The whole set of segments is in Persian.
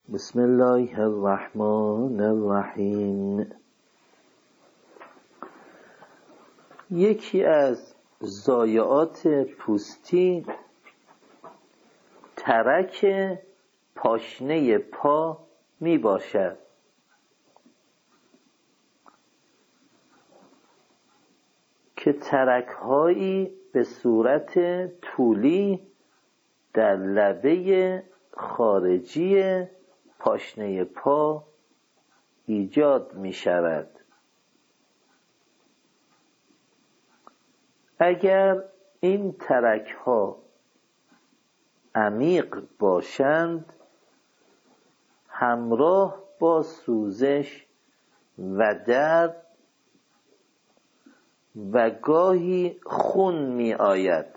بسم الله الرحمن الرحیم. یکی از ضایعات پوستی ترک پاشنه پا می باشد که ترک‌هایی به صورت طولی در لبه خارجی پاشنه پا ایجاد می شود. اگر این ترک‌ها عمیق باشند، همراه با سوزش و درد و گاهی خون می آید.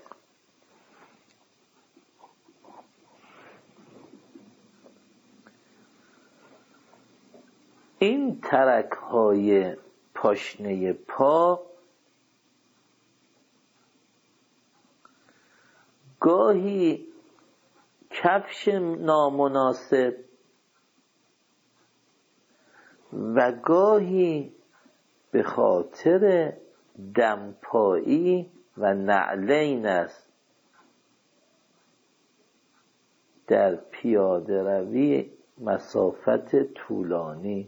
این ترک‌های پاشنه پا گاهی کفش نامناسب و گاهی به خاطر دمپایی و نعلین است. در پیاده روی مسافت طولانی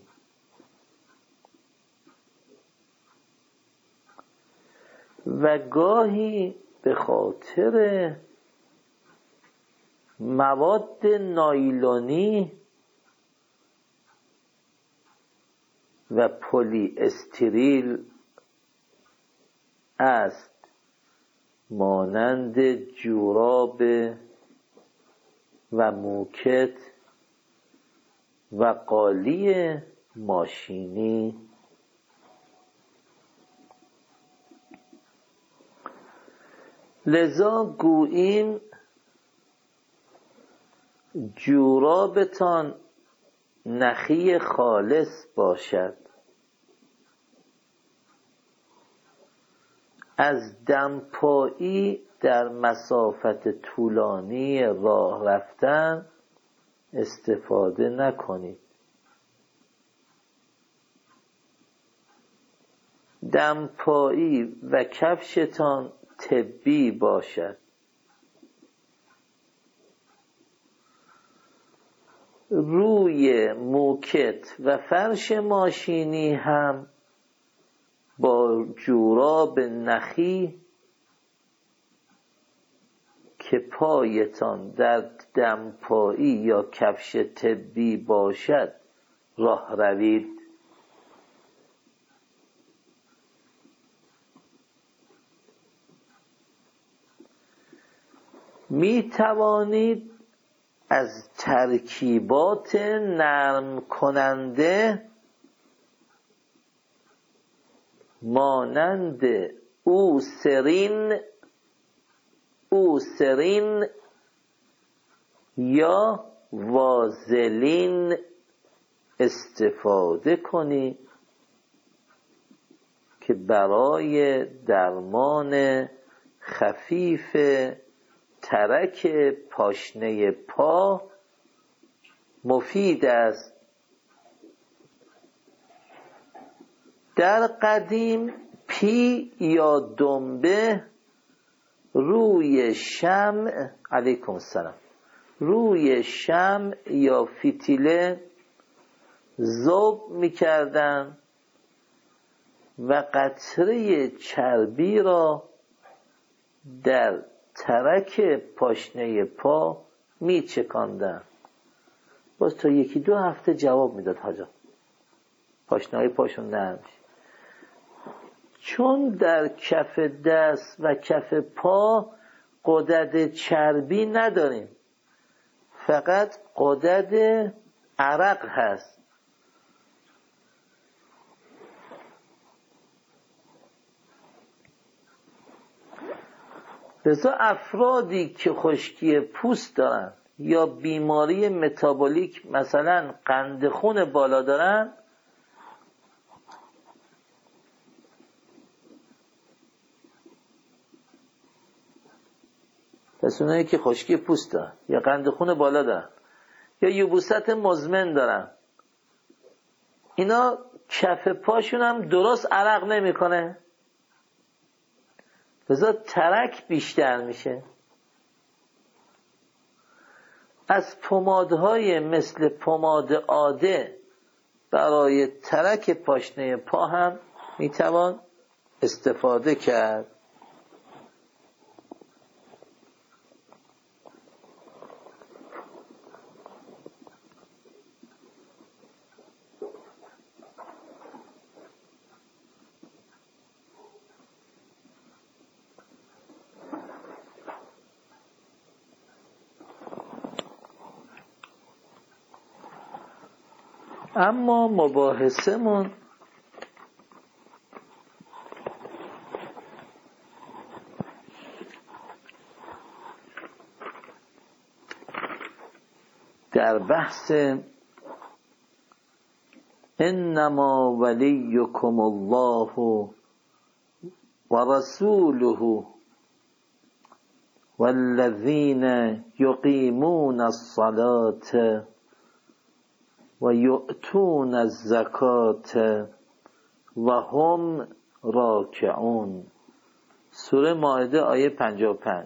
و گاهی به خاطر مواد نایلونی و پلی استریل است، مانند جوراب و موکت و قالی ماشینی. لذا گوییم جورابتان نخی خالص باشد. از دمپایی در مسافت طولانی راه رفتن استفاده نکنید. دمپایی و کفشتان طبی باشد. روی موکت و فرش ماشینی هم با جوراب نخی که پایتان در دمپایی یا کفش طبی باشد راه روید. می توانید از ترکیبات نرم کننده مانند اوسرین یا وازلین استفاده کنید که برای درمان خفیف ترک پاشنه پا مفید است. در قدیم پی یا دنبه روی شمع علیکم السلام روی شمع یا فتیله ذوب می‌کردند و قطره چربی را در ترک پاشنه پا می‌چکاندند. باز تا 1-2 هفته جواب میداد حاجا، پاشنه‌های پاشون نرم میشه. چون در کف دست و کف پا غدد چربی نداریم، فقط غدد عرق هست. لذا افرادی که خشکی پوست دارن یا بیماری متابولیک، مثلا قند خون بالا دارن، پس اونایی که خشکی پوست دارن یا قند خون بالا دارن یا یبوست مزمن دارن، اینا کف پاشون هم درست عرق نمیکنه، لذا ترک بیشتر میشه. از پمادهای مثل پماد عاده برای ترک پاشنه پا هم میتوان استفاده کرد. اما مباحثمون در بحث انما ولیکم الله و رسوله والذین یقیمون الصلاة و یؤتون الزکاة و هم راکعون. سوره مائده آیه 55.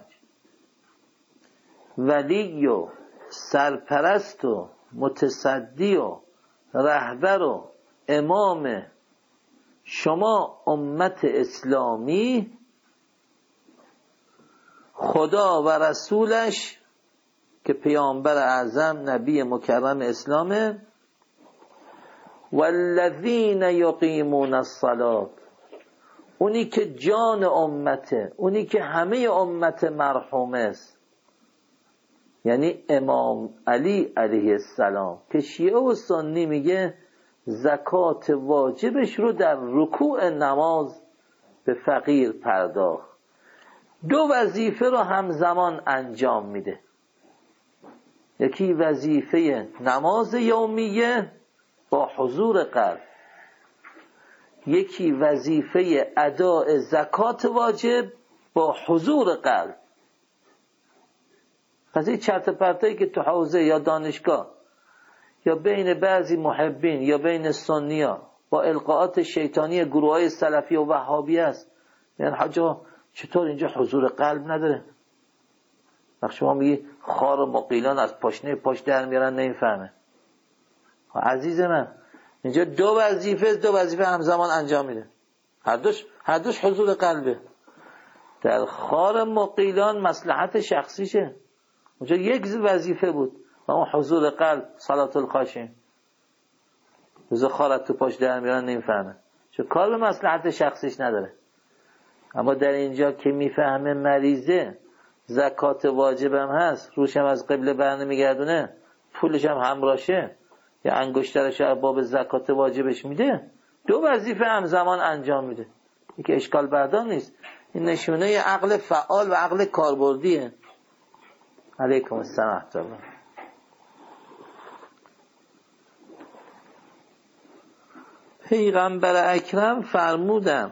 ولی و سرپرست و متصدی و رهبر و امام شما امت اسلامی خدا و رسولش که پیامبر اعظم نبی مکرم اسلامه، والذین یقیمون الصلاة، اونی که جان امته، اونی که همه امت مرحومه است، یعنی امام علی علیه السلام که شیعه و سنی میگه زکات واجبش رو در رکوع نماز به فقیر پرداخت. دو وظیفه رو همزمان انجام میده، یکی وظیفه نماز یومیه با حضور قلب، یکی وظیفه اداء زکات واجب با حضور قلب. پس این چرت پرتایی که تو حوزه یا دانشگاه یا بین بعضی محبین یا بین سنیا با القاءات شیطانی گروه های سلفی و وهابی است، یعنی حاجا چطور اینجا حضور قلب نداره؟ وقت شما میگی خار و مقیلان از پاشنه پاش در میارن نمیفهمه. عزیز من اینجا دو وظیفه همزمان انجام میده، هر دوش حضور قلبه. در خار مقیلان مصلحت شخصیشه، اونجا یک وظیفه بود و اون حضور قلب، صلات الخاشعین. روزا خارت تو پاش در میارن نمیفهمه، چون کار به مصلحت شخصیش نداره. اما در اینجا که میفهمه مریضه، زکات واجبم هست، روشم از قبله بر نمیگردونه، پولش هم همراشه، یا انگشترش از باب زکات واجبش میده، دو وظیفه همزمان انجام میده. این که اشکال بردار نیست، این نشونه عقل فعال و عقل کاربردیه. علیکم السلام ورحمة الله. پیغمبر اکرم فرمودن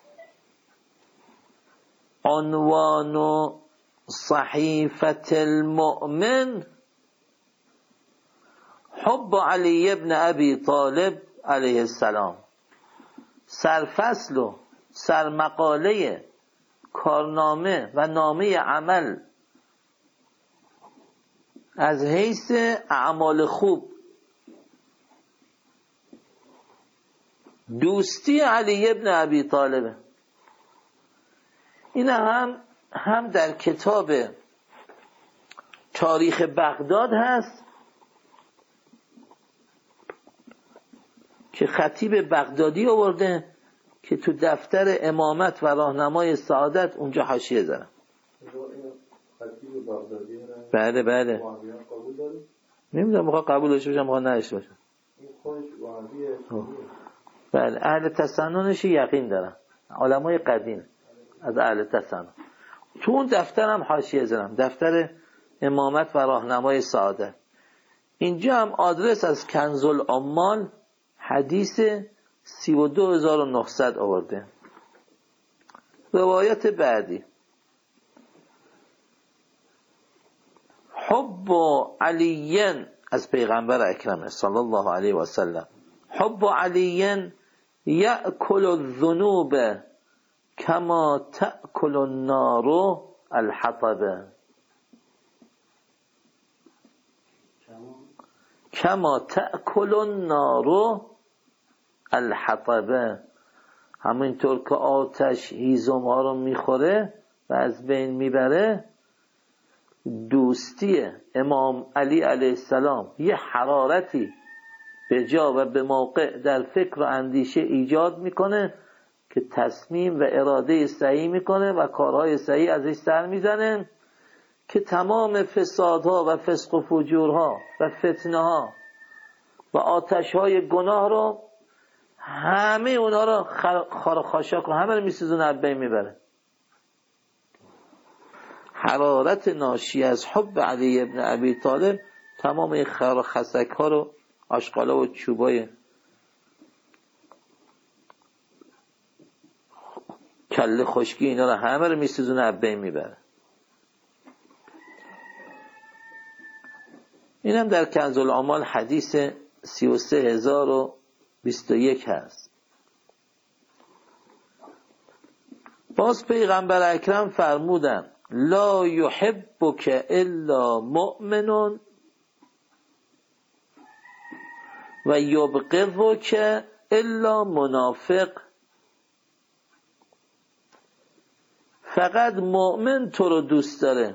عنوان صحیفة المؤمن حب علی ابن ابی طالب علیه السلام. سرفصل و سرمقاله کارنامه و نامه عمل از حیث اعمال خوب دوستی علی ابن ابی طالب. این هم در کتاب تاریخ بغداد هست که خطیب بغدادی آورده که تو دفتر امامت و راهنمای سعادت اونجا حاشیه زدن. بله نمیدونم میخواد قبول داشته باشم میخواد نداشته باشم. بله اهل تسننش یقین دارن، علمای قدیم از اهل تسنن. تو اون دفتر هم حاشیه زدم، دفتر امامت و راهنمای سعادت. اینجا هم آدرس از کنز العمال حدیث 32900 آورده. روایت بعدی حب علی از پیغمبر اکرم صلی الله علیه و سلم: حب علی یأکل الذنوب کما تأکل النار الحطب. کما تأکل النار الحطب، همینطور که آتش هیزم ها رو میخوره و از بین میبره، دوستی امام علی علیه السلام یه حرارتی به جا و به موقع در فکر و اندیشه ایجاد میکنه که تصمیم و اراده صحیح میکنه و کارهای صحیح ازش سر میزنه که تمام فسادها و فسق و فجورها و فتنه‌ها و آتش‌های گناه رو، همه اونا رو خار خاشاک رو همه رو میسوزونه، از بین میبره. حرارت ناشی از حب علی ابن ابی طالب تمام این خار و خسک ها رو، آشغالا و چوبای کله خشکی اینا رو همه رو میسوزونه، از بین میبره. این هم در کنز الاعمال حدیث 33021 هست. باز پیغمبر اکرم فرمودن: لا یحبک الا مؤمن و یبغضک الا منافق. فقط مؤمن تو رو دوست داره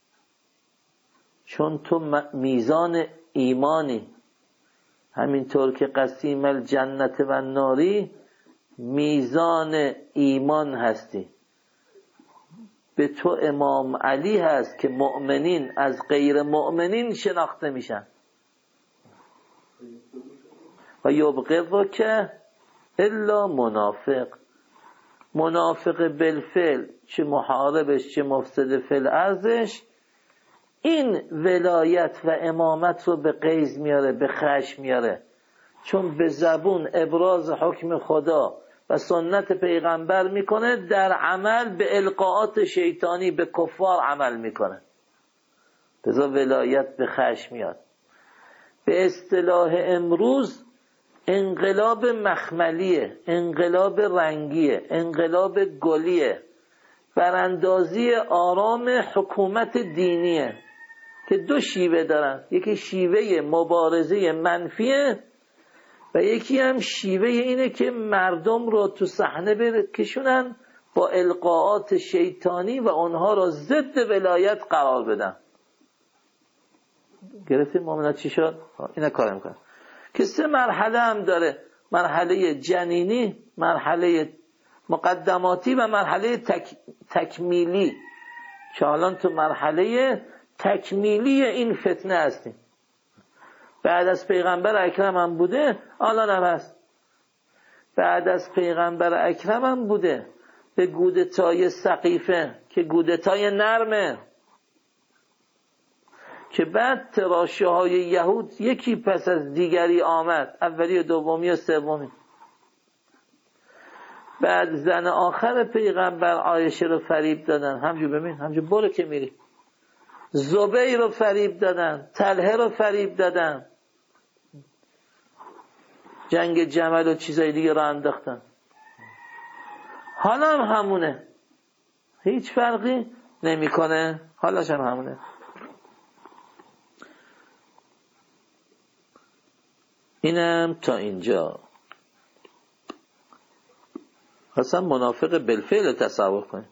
چون تو میزان ایمانی، همینطور که قسیم الجنت و ناری میزان ایمان هستی. به تو امام علی هست که مؤمنین از غیر مؤمنین شناخته میشن. و یبغضک الا منافق، منافق بالفعل، چه محاربش چه مفسد فی الارضش، این ولایت و امامت رو به غیظ میاره، به خشم میاره، چون به زبون ابراز حکم خدا و سنت پیغمبر میکنه، در عمل به القاءات شیطانی به کفار عمل میکنه، لذا ولایت به خشم میاد. به اصطلاح امروز انقلاب مخملیه، انقلاب رنگیه، انقلاب گلیه، براندازی آرام حکومت دینیه که دو شیوه دارن، یکی شیوه مبارزه منفیه و یکی هم شیوه اینه که مردم رو تو صحنه بکشونن با القاءات شیطانی و اونها رو ضد ولایت قرار بدن. گرفتیم مومنات چی شد؟ اینا کار میکنن که سه مرحله هم داره: مرحله جنینی، مرحله مقدماتی و مرحله تکمیلی. که الان تو مرحله تکمیلی این فتنه هستیم. بعد از پیغمبر اکرم هم بوده، الان هم هست. بعد از پیغمبر اکرم هم بوده به گودتای سقیفه که گودتای نرمه، که بعد تراشه های یهود یکی پس از دیگری آمد، اولی و دومی و سومی. بعد زن آخر پیغمبر عایشه رو فریب دادن، همجور ببین، همجور برو که میری. زبیر رو فریب دادن، طلحه رو فریب دادن، جنگ جمل و چیزای دیگه رو انداختن. حالا هم همونه، هیچ فرقی نمیکنه، حالاش هم همونه. اینم تا اینجا. اصلا منافق بالفعل تصور کنید.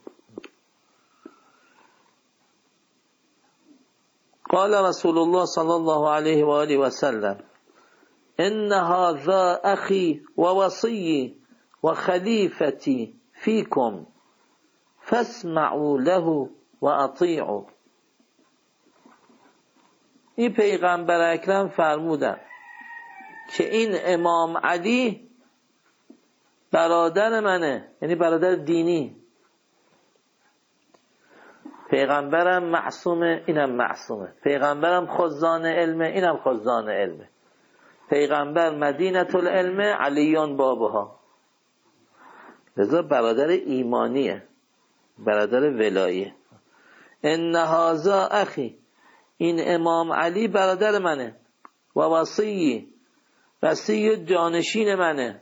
قال رسول الله صلی الله علیه و آله و سلم: ان هذا اخي ووصي وخليفتي فيكم فاسمعوا له واطيعوا. این پیغمبر اکرم فرمودن که این امام علی برادر منه، یعنی برادر دینی. پیغمبرم معصومه، اینم معصومه. پیغمبرم خزان علمه، اینم خزان علمه. پیغمبر مدینة العلم، علیون بابها. لذا برادر ایمانیه، برادر ولایه. ان هذا اخی، این امام علی برادر منه. و وصی جانشین منه،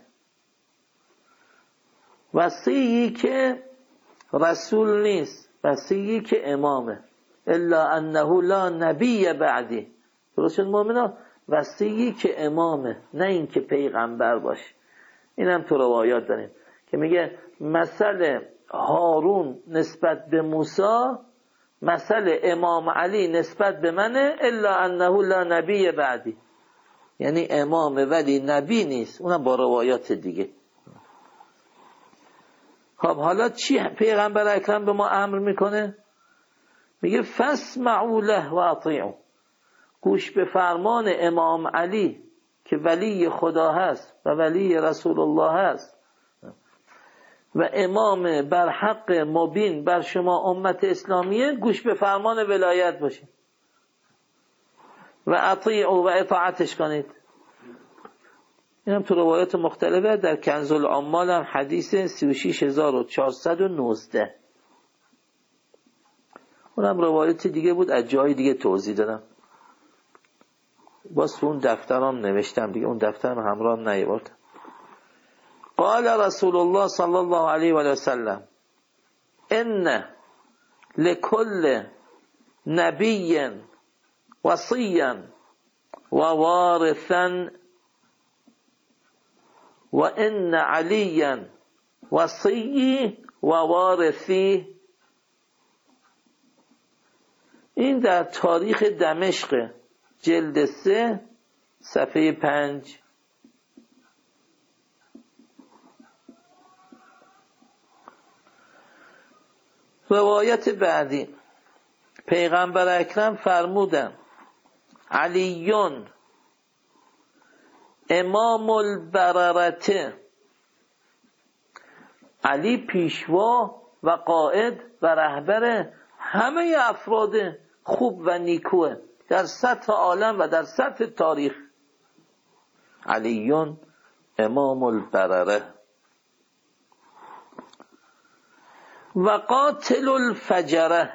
وصی که رسول نیست، وصی که امامه. الا انه لا نبی بعدی. درست مؤمنا، وصی که امامه، نه این که پیغمبر باشه. اینم تو روایات داریم که میگه مثل هارون نسبت به موسی، مثل امام علی نسبت به منه، الا انه لا نبی بعدی، یعنی امامه ولی نبی نیست. اونم با روایات دیگه. خب حالا چی پیغمبر اکرم به ما امر میکنه؟ میگه فاسمعوا له و اطیعوا، گوش به فرمان امام علی که ولی خدا هست و ولی رسول الله هست و امام بر حق مبین بر شما امت اسلامیه، گوش به فرمان ولایت باشید و اطیعوا و اطاعتش کنید. این هم تو روایات مختلفه. در کنز العمال هم حدیث 36419. اونم روایت دیگه بود، از جای دیگه توضیح دادم. باز اون دفترم نوشتم دیگه، اون دفترم همراه نیاوردم. قال رسول الله صلی الله علیه و سلم ان لكل نبی وصیا و وارثا و ان علیا وصی و وارثی. این در تاریخ دمشق جلد 3 صفحه 5. روایت بعدی، پیغمبر اکرم فرمودن علیون امام البررته، علی پیشوا و قائد و رهبر همه افراد خوب و نیکوه در سطح عالم و در سطح تاریخ. علیون امام البرره و قاتل الفجره،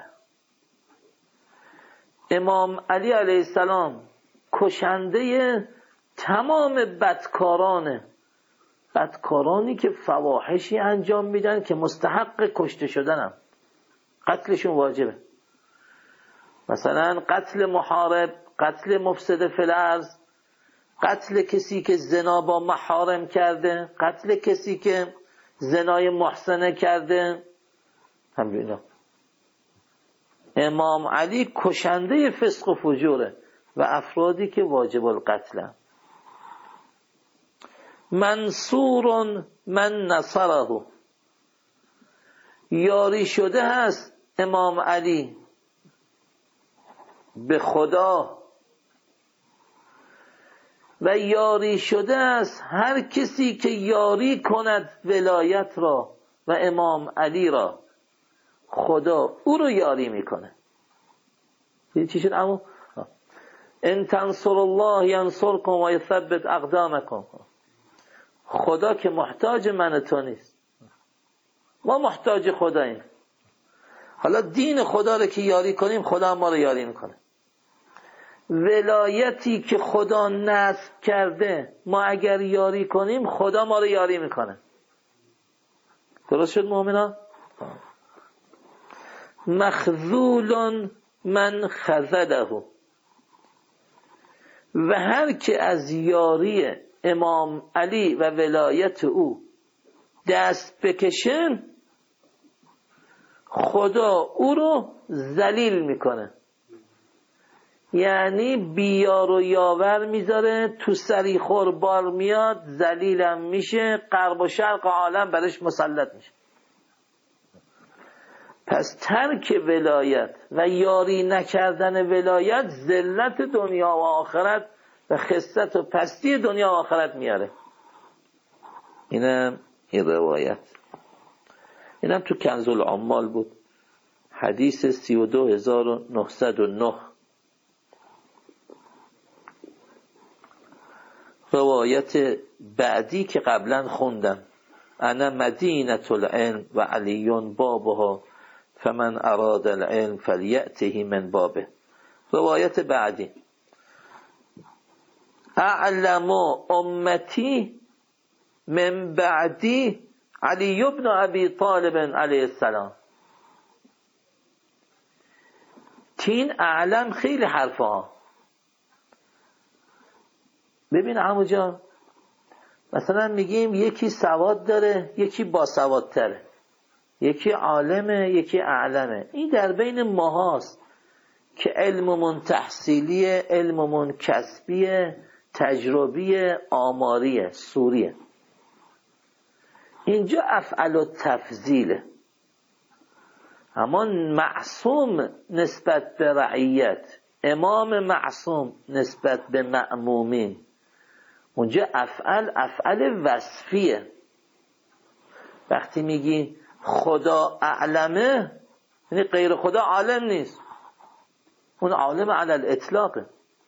امام علی علیه السلام کشنده تمام بدکارانی که فواحشی انجام میدن که مستحق کشته شدنم، قتلشون واجبه. مثلا قتل محارب، قتل مفسد فی الارض، قتل کسی که زنا با محارم کرده، قتل کسی که زنای محسنه کرده. همین امام علی کشنده فسق و فجوره و افرادی که واجب القتل. منصور من نصره، یاری شده هست امام علی به خدا و یاری شده است هر کسی که یاری کند ولایت را و امام علی را، خدا او رو یاری میکنه. دیدی چی شد؟ اما ان تنصر الله ینصرکم و یثبت اقدامکم. خدا که محتاج من تو نیست، ما محتاج خداییم. حالا دین خدا رو که یاری کنیم، خدا ما رو یاری میکنه. ولایتی که خدا نصب کرده ما اگر یاری کنیم، خدا ما رو یاری میکنه. درست شد مؤمنان؟ مخذول من خذله، و هر که از یاری امام علی و ولایت او دست بکشن، خدا او رو ذلیل میکنه. یعنی بیار و یاور میذاره، تو سری خوربار میاد، ذلیلم میشه، غرب و شرق عالم برش مسلط میشه. پس ترک ولایت و یاری نکردن ولایت ذلت دنیا و آخرت و خست و پستی دنیا و آخرت میاره. اینم این روایت، اینم تو کنز العمال بود، حدیث 32909. روایت بعدی که قبلا خوندم، انا مدینة العلم و علیون بابها فمن اراد العلم فلیأته من بابه. روایت بعدی، اعلم امتی من بعدی علی بن ابی طالب علیه السلام. تین اعلم خیلی حرفه ها. ببین عمو جان، مثلا میگیم یکی سواد داره، یکی باسوادتره، یکی عالمه، یکی اعلمه. این در بین ماهاست که علممون تحصیلیه، علممون کسبیه، تجربیه، آماریه، سوریه. اینجا افعل و تفضیله. اما معصوم نسبت به رعیت، امام معصوم نسبت به مأمومین، اونجا افعل وصفیه. وقتی میگی خدا اعلمه، یعنی غیر خدا عالم نیست، اون عالم علی الاطلاقه.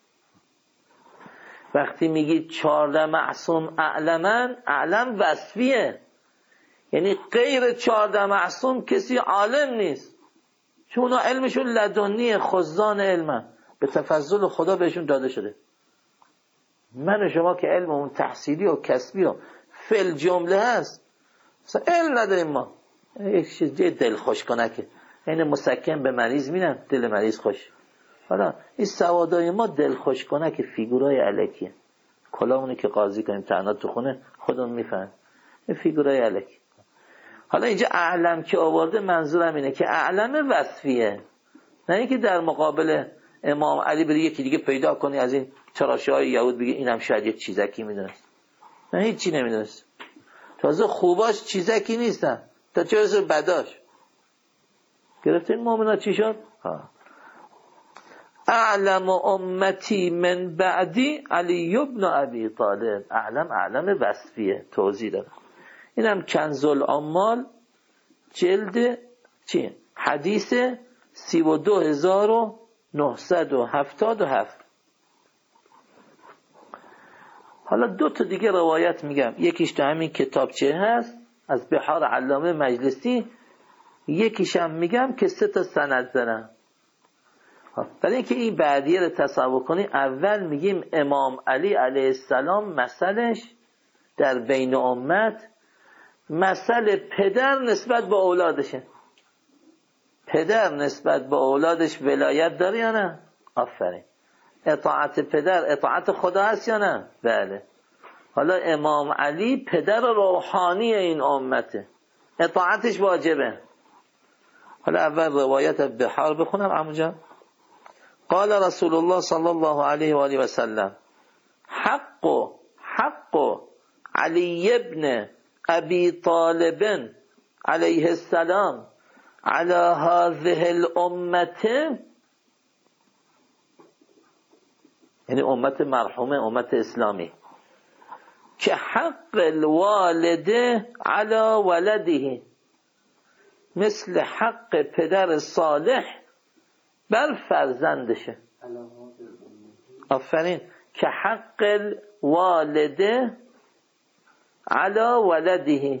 وقتی میگی 14 معصوم اعلمن، اعلم وصفیه، یعنی غیر 14 معصوم کسی عالم نیست، چون اونا علمشون لدنیه، خزان علمن، به تفضل خدا بهشون داده شده. من و شما که علممون تحصیلی و کسبی و فل جمله هست، مثلا علم نداریم ما، یک چیز دل خوش کنکه، این مسکن به مریض میدن دل مریض خوش. حالا این سوادای ما دل خوش کنکه، فیگورای الکیه. کلامونی که قاضی کنیم تنها تو خونه خودمون میفهم، این فیگورای الکی. حالا اینجا اعلم که آورده، منظورم اینه که اعلم وصفیه، نه اینکه در مقابل امام علی بری یکی دیگه پیدا کنی از این تراشه های یهود بگی اینم شاید یک چیزکی میدونست. نه، هیچی نمیدونست. تازه خوباش چیزکی نیستن، تا چه رسه بداش. گرفتین مؤمنا چی شد؟ اعلم امتی من بعدی علی بن ابی طالب. اعلم وصفیه، توضیح دارم. اینم کنز العمال جلد چی؟ حدیث 32977. حالا 2 تا دیگه روایت میگم، یکیش تو همین کتابچه هست از بحار علامه مجلسی، یکیش هم میگم که 3 تا سند دارم. برای اینکه این بعدیه رو تصور کنی، اول میگیم امام علی علیه السلام مثلش در بین امت مثل پدر نسبت به اولادشه. پدر نسبت به اولادش ولایت داره یا نه؟ آفرین. اطاعت پدر اطاعت خدا هست یا نه؟ بله. حالا امام علی پدر روحانی این امته، اطاعتش واجبه. حالا اول روایت بحار بخونم عمو جان. قال رسول الله صلی الله علیه و آله و سلم حق علی ابن ابی طالب علیه السلام على هذه الامه، یعنی امت مرحومه، امت اسلامی، که حق الوالده على ولده، مثل حق پدر صالح بر فرزندشه. آفرین. که حق الوالده علی ولده.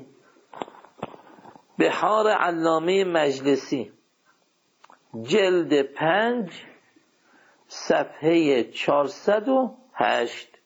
بحار علامه مجلسی جلد 5 صفحه 408.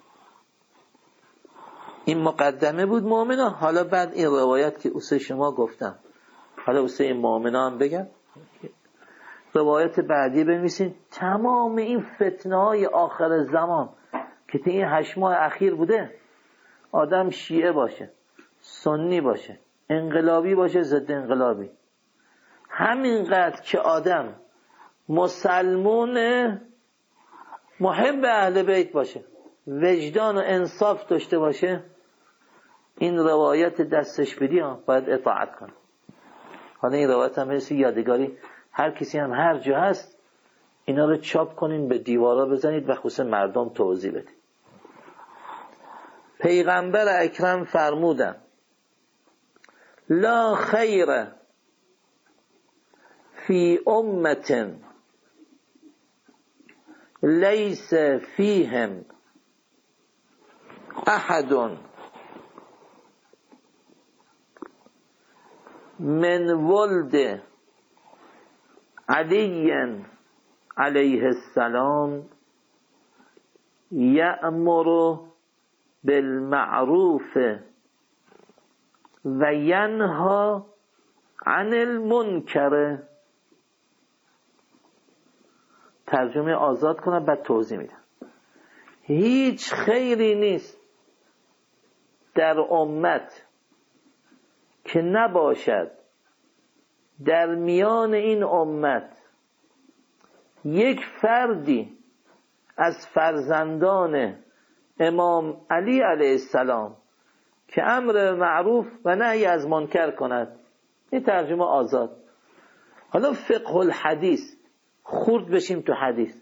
این مقدمه بود مؤمنا. حالا بعد این روایت که اوسه شما گفتم، حالا اوسه این مؤمنا هم بگم. روایت بعدی بنویسین. تمام این فتنه های آخر زمان که تو این 8 ماه اخیر بوده، آدم شیعه باشه، سنی باشه، انقلابی باشه، ضد انقلابی، همینقدر که آدم مسلمون محب اهل بیت باشه، وجدان و انصاف داشته باشه، این روایت دستش بدی باید اطاعت کنه. حالا این روایت هم مثل یادگاری، هر کسی هم هر جا هست اینا رو چاپ کنین، به دیوارا بزنید و خصوص مردم توضیح بدید. پیغمبر اکرم فرمودن لا خیر فی امت لیس فیهم احد من ولد علی علیه السلام یأمر بالمعروف و ینهی عن المنکر. ترجمه آزاد کنم بعد توضیح میدم. هیچ خیری نیست در امت که نباشد در میان این امت یک فردی از فرزندان امام علی علیه السلام که امر معروف و نهی از منکر کند. این ترجمه آزاد. حالا فقه الحدیث، خورد بشیم تو حدیث.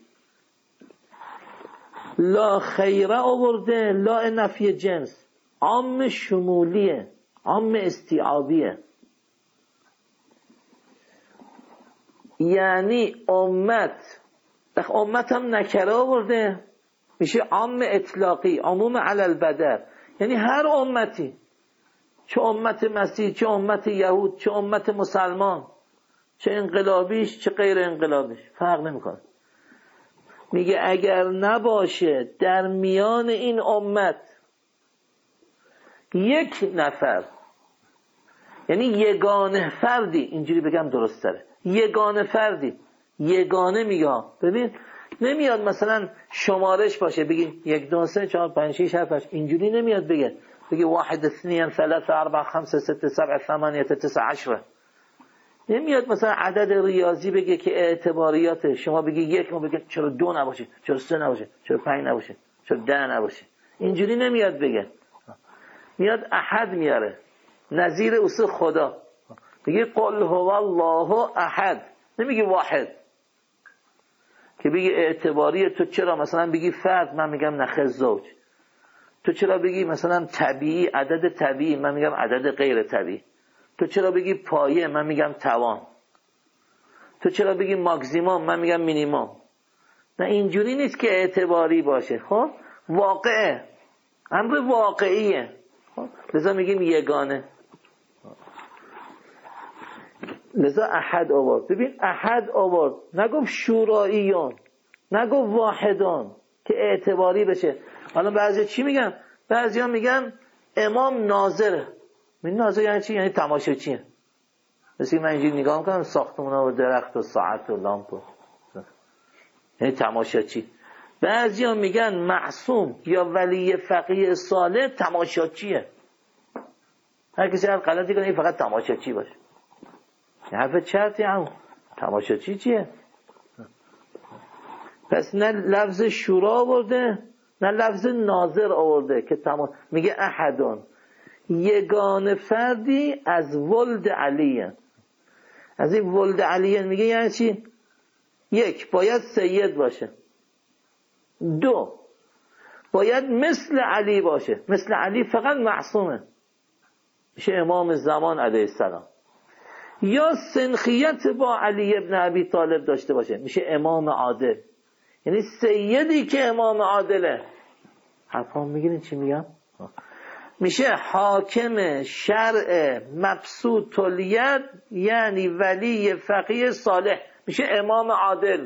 لا خیره آورده، لا نفی جنس، عام شمولیه، عام استیعابیه. یعنی امت هم نکره آورده، میشه عام اطلاقی، عموم علی البدر. یعنی هر امتی، چه امت مسیح، چه امت یهود، چه امت مسلمان، چه انقلابیش چه غیر انقلابیش، فرق نمیکنه. میگه اگر نباشه در میان این امت یک نفر، یعنی یگانه فردی، اینجوری بگم درست تره، یگانه فردی، یگانه میگه. ببین نمیاد مثلا شمارش باشه بگی 1 2 3 4 5 6 7 8، اینجوری نمیاد بگه 1 2 3 4 5 6 7 8 9 10. نمیاد مثلا عدد ریاضی بگه که اعتباریاته، شما بگی 1 ما بگه چرا 2 نباشه، چرا 3 نباشه، چرا 5 نباشه، چرا 10 نباشه. اینجوری نمیاد بگه. میاد احد میاره، نظیر اصل خدا. بگی قل هو الله احد، نمیگه واحد. که بگی اعتباریه، تو چرا مثلا بگی فرد، من میگم نخ زوج. تو چرا بگی مثلا طبیعی، عدد طبیعی، من میگم عدد غیر طبیعی. تو چرا بگی پایه، من میگم توان. تو چرا بگی ماکسیموم، من میگم مینیموم. نه اینجوری نیست که اعتباری باشه. خب واقعه، امر واقعیه. خب لذا میگیم یگانه. لذا احد آورد. ببین احد آورد، نگفت شوراییون، نگفت واحدان که اعتباری بشه. حالا بعضی چی میگن؟ بعضی ها میگن امام ناظره. این ناظر یعنی چی؟ یعنی تماشاچیه. مثل من اینجوری نگاه میکنم ساختمونا و درخت و ساعت و لامپ، یعنی تماشاچی. بعضی ها میگن معصوم یا ولی فقیه صالح تماشاچیه. هر کسی هر غلطی کنه این فقط تماشاچی باشه. حرف چرتی هم تماشاچی چیه؟ پس نه لفظ شورا آورده نه لفظ ناظر آورده که میگه احدون، یگانه فردی از ولد علیه. از این ولد علیه میگه یعنی چی؟ 1 باید سید باشه، 2 باید مثل علی باشه. مثل علی فقط معصومه، میشه امام زمان علیه السلام. یا سنخیت با علی ابن ابی طالب داشته باشه، میشه امام عادل. یعنی سیدی که امام عادله. حرفام میگیرین چی میگم؟ میشه حاکم شرع مبسوط الید، یعنی ولی فقیه صالح، میشه امام عادل.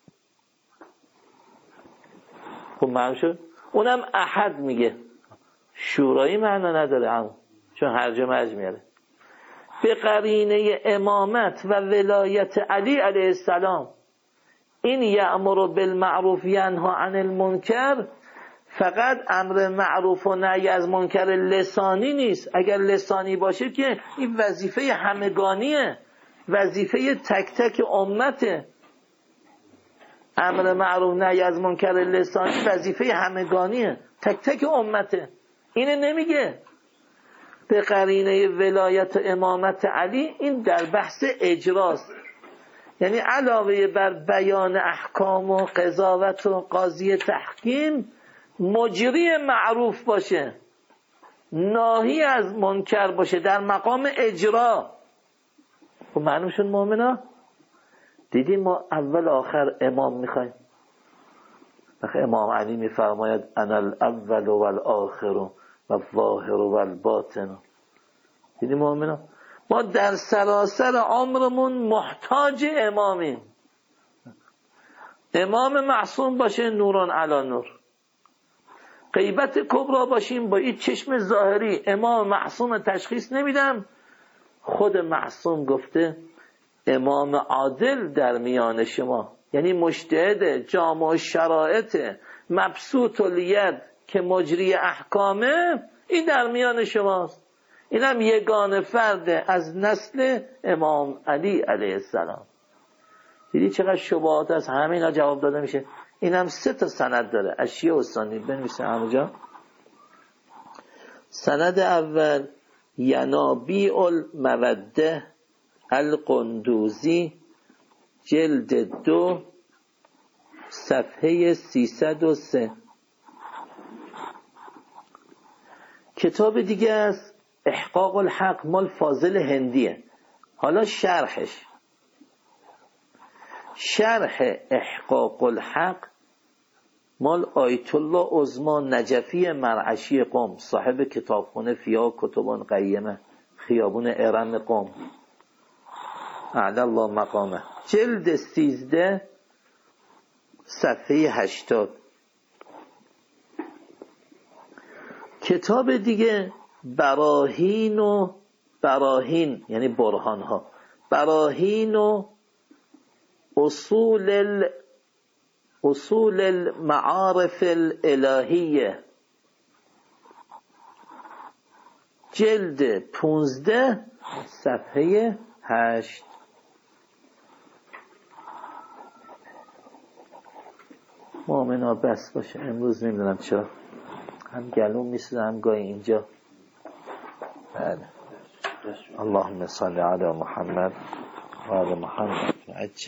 خب معلوم شد. اونم احد میگه، شورایی معنا نداره هم، چون هرج و مرج میاره. به قرینه امامت و ولایت علی علیه السلام این یأمر بالمعروف ینهی عن المنکر فقط امر معروف و نهی از منکر لسانی نیست. اگر لسانی باشه که این وظیفه همگانیه، وظیفه تک تک امته. امر معروف نهی از منکر لسانی وظیفه همگانیه، تک تک امته. اینه نمیگه. به قرینه ولایت و امامت علی، این در بحث اجراست. یعنی علاوه بر بیان احکام و قضاوت و قاضی تحکیم، مجری معروف باشه، ناهی از منکر باشه، در مقام اجرا. خب معلوم شد مؤمنا؟ دیدیم ما اول آخر امام میخوایم. امام علی میفرماید انا الاول والآخر و الظاهر والباطن. دیدیم مؤمنا؟ ما در سراسر عمرمون محتاج امامیم. امام معصوم باشه، نوران علی نور. غیبت کبرا باشیم با این چشم ظاهری امام معصوم تشخیص نمیدم. خود معصوم گفته امام عادل در میان شما، یعنی مجتهد جامع شرایط مبسوط الید که مجری احکامه، این در میان شماست. اینم یگانه فرد از نسل امام علی علیه السلام. دیدی چقدر شبهات از همینا جواب داده میشه. اینم 3 تا سند داره از شیعه و سنی. بنویسه همونجا. سند اول ینابیع الموده القندوزی جلد 2 صفحه 303. کتاب دیگه است احقاق الحق مال فاضل هندیه. حالا شرح احقاق الحق مال آیت الله عظما نجفی مرعشی قم، صاحب کتابخونه فیها کتب قیمه، خیابون ارم قم، اعلی الله مقامه، جلد 13 صفحه 80. کتاب دیگه براهین یعنی برهان ها، براهین و اصول المعارف الالهیه، جلد 15 صفحه 8. مؤمنا بس باشه امروز. نمیدونم چرا هم گلوم میسوزه هم گاهی اینجا. بله. اللهم صل علی محمد و آل محمد.